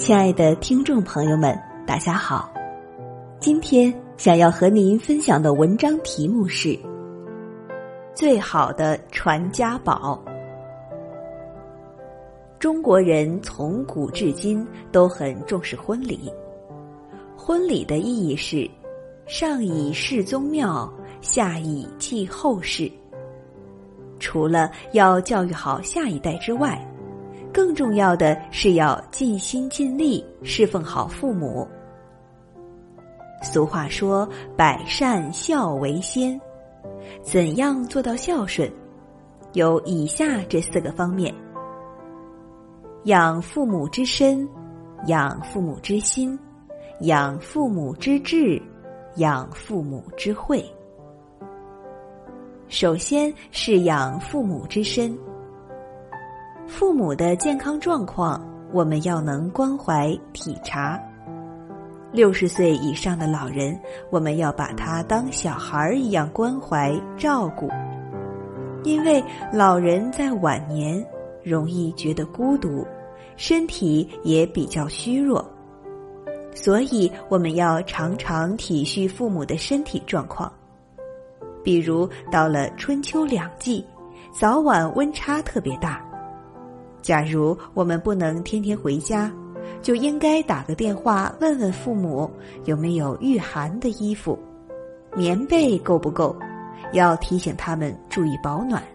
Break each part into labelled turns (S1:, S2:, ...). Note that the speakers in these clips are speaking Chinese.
S1: 亲爱的听众朋友们，大家好。今天想要和您分享的文章题目是最好的传家宝。中国人从古至今都很重视婚礼，婚礼的意义是上以事宗庙，下以继后世。除了要教育好下一代之外，更重要的是要尽心尽力侍奉好父母。俗话说百善孝为先，怎样做到孝顺？有以下这4个方面：养父母之身，养父母之心，养父母之志，养父母之慧。首先是养父母之身。父母的健康状况，我们要能关怀体察。60岁以上的老人，我们要把他当小孩一样关怀照顾，因为老人在晚年容易觉得孤独，身体也比较虚弱，所以我们要常常体恤父母的身体状况。比如到了春秋两季，早晚温差特别大，假如我们不能天天回家，就应该打个电话问问父母有没有御寒的衣服，棉被够不够，要提醒他们注意保暖。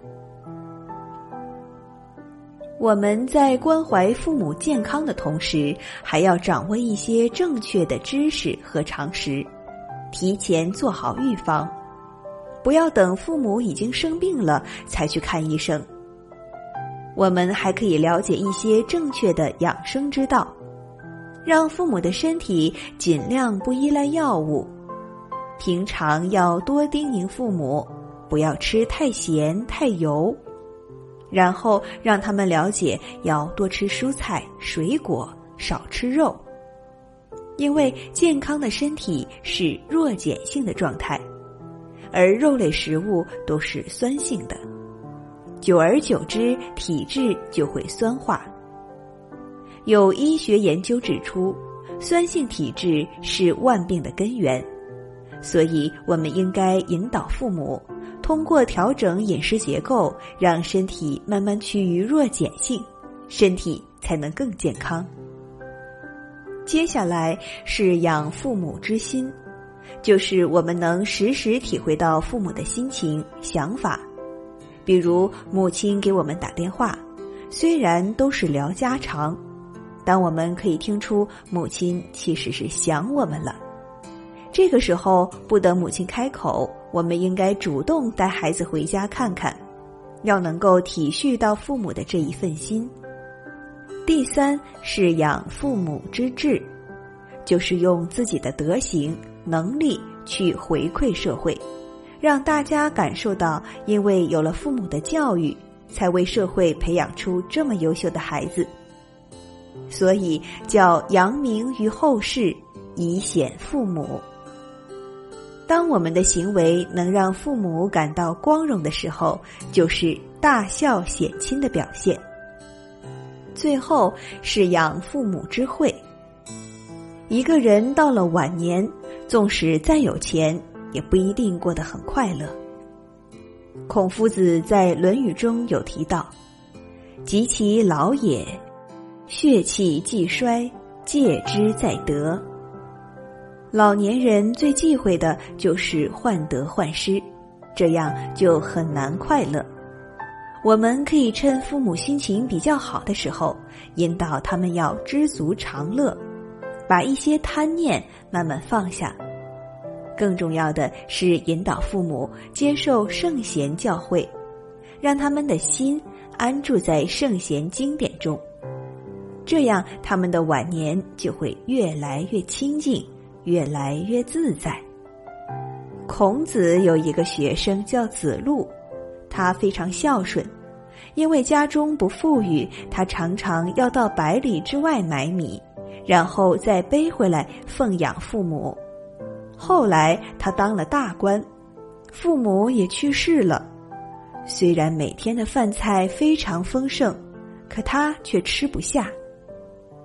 S1: 我们在关怀父母健康的同时，还要掌握一些正确的知识和常识，提前做好预防，不要等父母已经生病了才去看医生。我们还可以了解一些正确的养生之道，让父母的身体尽量不依赖药物。平常要多叮咛父母，不要吃太咸太油，然后让他们了解要多吃蔬菜水果，少吃肉。因为健康的身体是弱碱性的状态，而肉类食物都是酸性的，久而久之体质就会酸化。有医学研究指出，酸性体质是万病的根源，所以我们应该引导父母通过调整饮食结构，让身体慢慢趋于弱碱性，身体才能更健康。接下来是养父母之心，就是我们能时时体会到父母的心情想法。比如母亲给我们打电话，虽然都是聊家常，但我们可以听出母亲其实是想我们了。这个时候不等母亲开口，我们应该主动带孩子回家看看，要能够体恤到父母的这一份心。第3是养父母之志，就是用自己的德行能力去回馈社会，让大家感受到因为有了父母的教育，才为社会培养出这么优秀的孩子。所以叫扬名于后世，以显父母。当我们的行为能让父母感到光荣的时候，就是大孝显亲的表现。最后是养父母之慧。一个人到了晚年，纵使再有钱，也不一定过得很快乐。孔夫子在《论语》中有提到，及其老也，血气既衰，戒之在德。老年人最忌讳的就是患得患失，这样就很难快乐。我们可以趁父母心情比较好的时候，引导他们要知足常乐，把一些贪念慢慢放下。更重要的是引导父母接受圣贤教诲，让他们的心安住在圣贤经典中，这样他们的晚年就会越来越清净，越来越自在。孔子有一个学生叫子路，他非常孝顺，因为家中不富裕，他常常要到100里之外买米，然后再背回来奉养父母。后来他当了大官，父母也去世了，虽然每天的饭菜非常丰盛，可他却吃不下。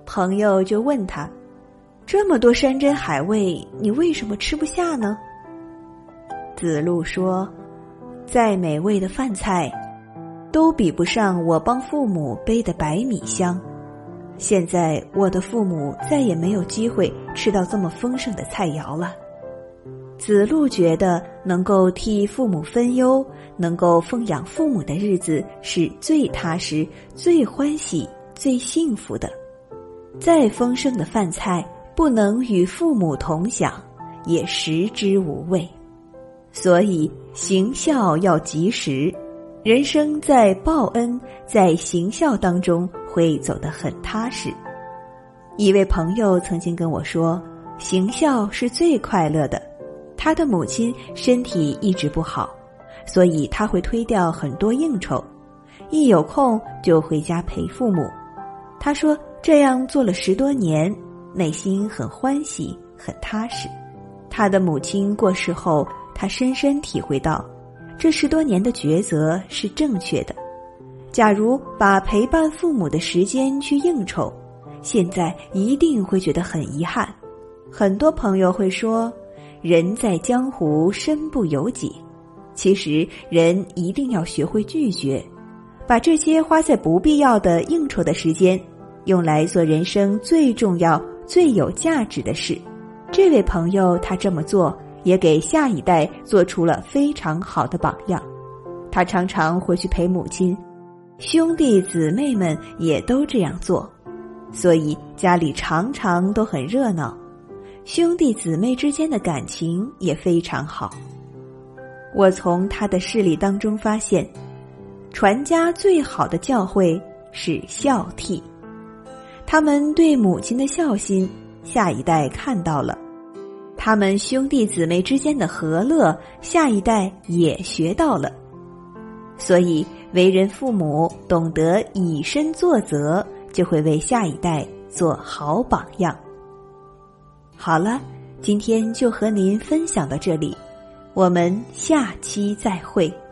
S1: 朋友就问他，这么多山珍海味，你为什么吃不下呢？子路说，再美味的饭菜都比不上我帮父母背的白米香。现在我的父母再也没有机会吃到这么丰盛的菜肴了。子路觉得能够替父母分忧，能够奉养父母的日子是最踏实、最欢喜、最幸福的。再丰盛的饭菜不能与父母同享，也食之无味。所以行孝要及时，人生在报恩、在行孝当中会走得很踏实。一位朋友曾经跟我说，行孝是最快乐的。他的母亲身体一直不好，所以他会推掉很多应酬，一有空就回家陪父母。他说这样做了10多年，内心很欢喜，很踏实。他的母亲过世后，他深深体会到这10多年的抉择是正确的。假如把陪伴父母的时间去应酬，现在一定会觉得很遗憾。很多朋友会说，人在江湖身不由己。其实人一定要学会拒绝，把这些花在不必要的应酬的时间，用来做人生最重要、最有价值的事。这位朋友他这么做，也给下一代做出了非常好的榜样。他常常回去陪母亲，兄弟姊妹们也都这样做，所以家里常常都很热闹，兄弟姊妹之间的感情也非常好。我从他的事例当中发现，传家最好的教诲是孝悌。他们对母亲的孝心，下一代看到了；他们兄弟姊妹之间的和乐，下一代也学到了。所以为人父母懂得以身作则，就会为下一代做好榜样。好了，今天就和您分享到这里，我们下期再会。